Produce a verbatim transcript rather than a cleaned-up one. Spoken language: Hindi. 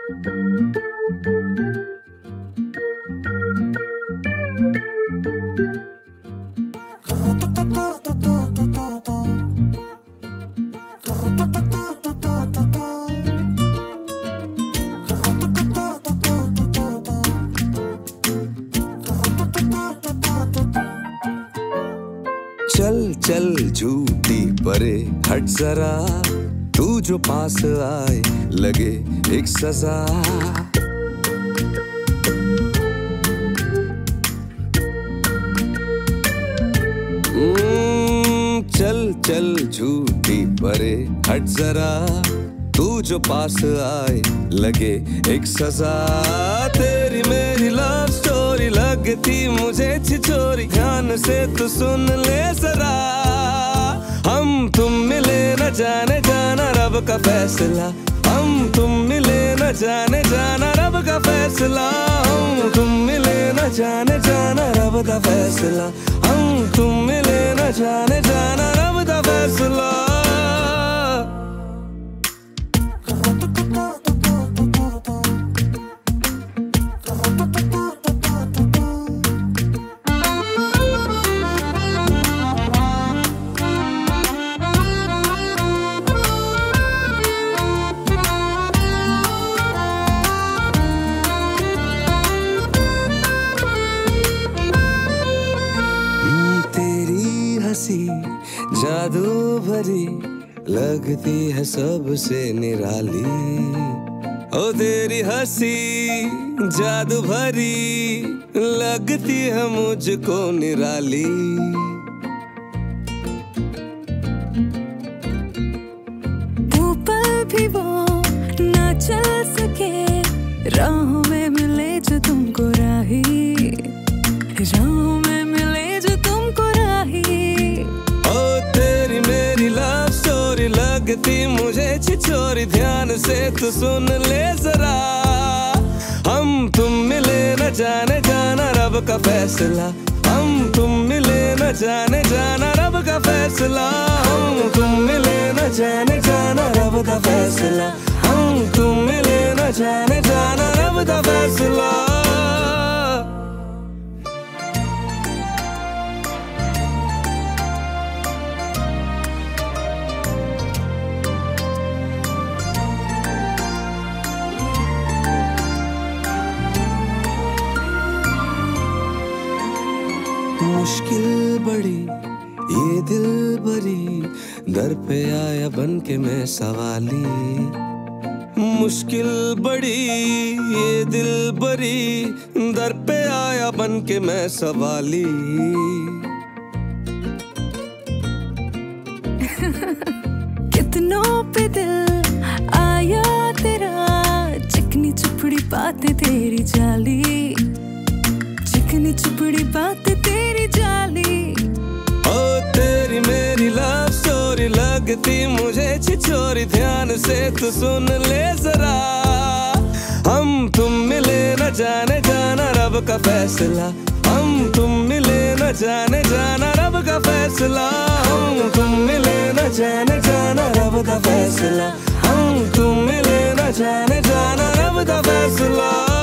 चल चल झूठी परे हट जरा, तू जो पास आए लगे एक सजा। चल चल झूठी परे हट जरा, तू जो पास आए लगे एक सजा। तेरी मेरी लव स्टोरी लगती मुझे छिछोरी, ध्यान से तू सुन ले जरा। हम तुम मिले न जाने जाना रब का फैसला, हम तुम मिले न जाने जाना रब का फैसला। हम तुम मिले न जाने जाना रब का फैसला, हम तुम मिले न जाने जाना रब का फैसला। जादू भरी लगती है सबसे निराली, ओ तेरी हंसी जादू भरी लगती है मुझको निराली। वो पल भी वो ना चल सके, राहों में मिले जो तुमको राही, राहों में मिले जो तुमको राही। तेरी मेरी लव स्टोरी लगती मुझे छिछोरी, ध्यान से तू सुन ले जरा। हम तुम मिले न जाने जाना रब का फैसला, हम तुम मिले न जाने जाना रब का फैसला। हम तुम मिले न जाने जाना रब का फैसला, हम तुम मिले न जाने जाना रब का फैसला। मुश्किल बड़ी ये दिल भरी, दर पे आया बन के मैं सवाली। मुश्किल बड़ी ये दिल भरी, दर पे आया बन के मैं सवाली। कितनों पे दिल आया तेरा, चिकनी चुपड़ी बातें तेरी जाली, चिकनी चुपड़ी बातें तेरी जाली। ओ तेरी मेरी लव स्टोरी लगती मुझे छिछोरी, ध्यान से तू सुन ले जरा। हम तुम मिले न जाने जाना रब का फैसला, हम तुम मिले न जाने जाना रब का फैसला। हम तुम मिले न जाने जाना रब का फैसला, हम तुम मिले न जाने जाना रब का फैसला।